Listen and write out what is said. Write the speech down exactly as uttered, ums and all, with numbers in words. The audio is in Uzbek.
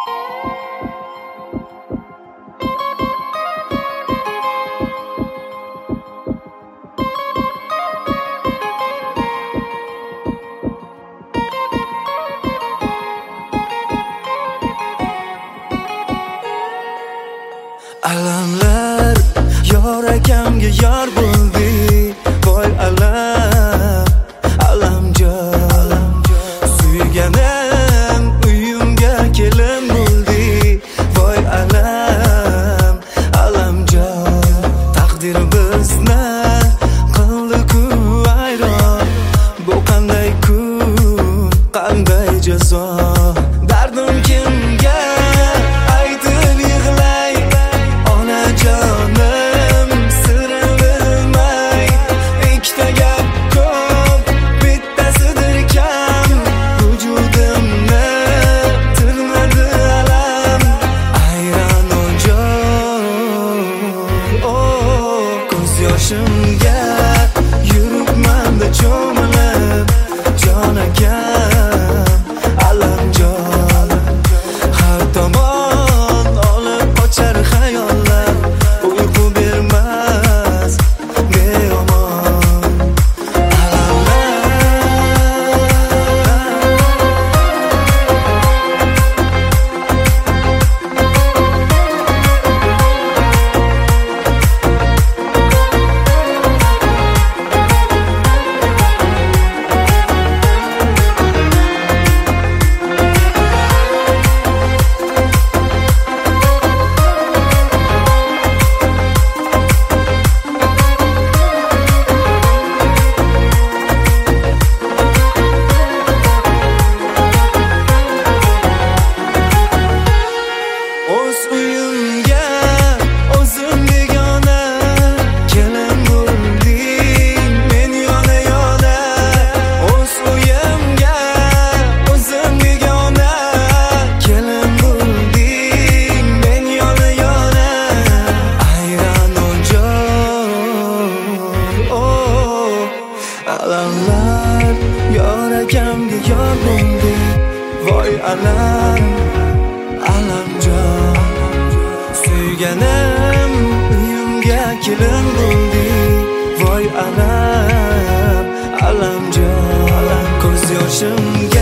Alamlar yor akamga yor bo'ldi. Voy alam, alamjon. Suyganim uyimga kelin bo'ldi. Voy alam, alamjon. Taqdir bizni qildi-ku ayron. Bu qanday kun, qanday jazo. Dardim kimga aytib yig'lay? Onajonim sirin bilmay. Ikkita gap ko'p, bittasidir kam. Vujudimni tirnadi alam. Ayron ojon, oh, ko'z yoshimga yuribman-da cho'milib. Jon akam, alamjon. Har tomon olib qochar xayollar. Uyqu bermas beomon. O'z uyimga o'zim begona. Kelin bo'lding men yona-yona. O'z uyimga o'zim begona. Kelin bo'lding men yona-yona. Ayron ojon, oh, alamlar yor akamga yor bo'ldi. Voy alam, alamjon. Suyganim uyimga kelin bo'ldi. Voy alam, alamjon. Ko'z yoshimga